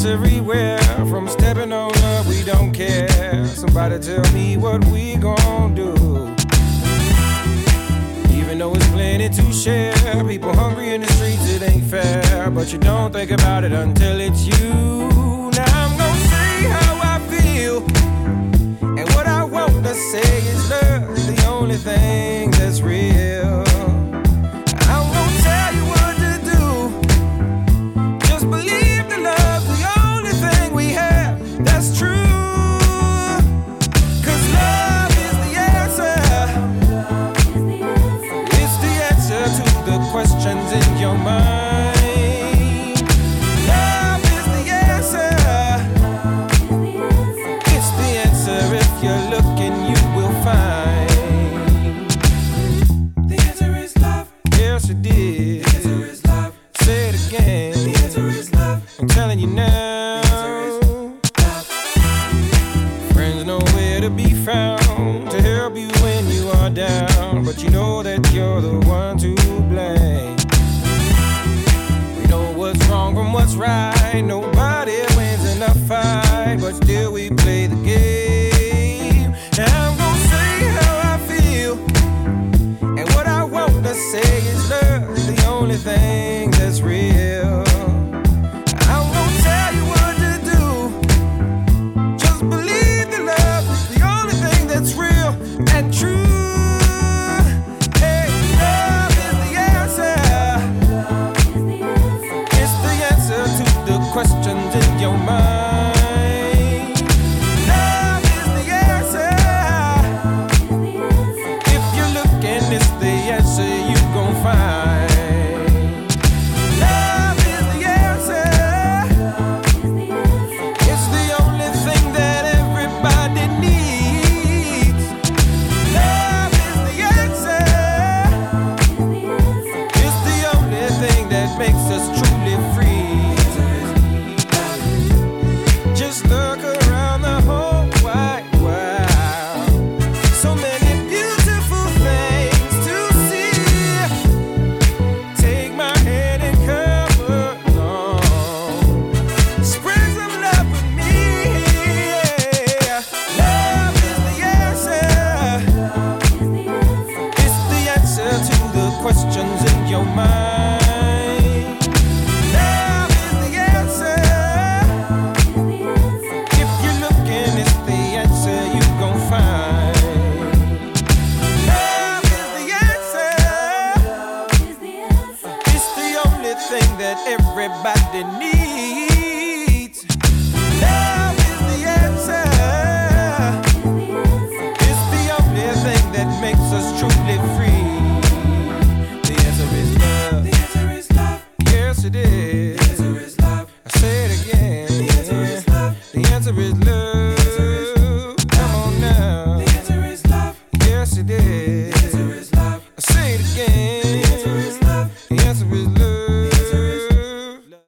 else everywhere. From stepping on up, we don't care. Somebody tell me what we gon' do. Even though it's plenty to share, people hungry in the streets, it ain't fair. But you don't think about it until it's you. Now I'm gonna say how I feel, and what I want to say is love's the only thing that's real. I'm gonna tell you what to do. Just believe the love's the only thing we have that's true. 'Cause love is the answer. It's the answer to the questions in your mind. Love is the answer. It's the answer. If you're looking, you will find. The answer is love. Yes, it did. The answer is love. Say it again. The answer is love. I'm telling you now. The answer is love. Friends nowhere to be found to help you when you are down, but you know that you're the one to blame. We know what's wrong from what's right. Nobody wins in a fight, but still we play the game. Now I'm gonna say how I feel, and what I want to say is love's the only thing that's real. I'm gonna tell you what to do. Just believe the love is the only thing that's real and true. Hey, love is the answer. It's the answer to the questions in your mind. Love is the answer. If you're looking, it's the answer you gon' find. Love is the answer. It's the only thing that everybody needs. Love is the answer. It's the only thing that makes us truly free. Just look around the whole wide world. So many beautiful things to see. Take my hand and come along. Spread some love with me. Love is the answer. It's the answer to the questions in your mind. Love is the answer. If you're looking, it's the answer you gon' find. Love is the answer. It's the only thing that everybody needs. Love is the answer. It's the only thing that makes us truly free.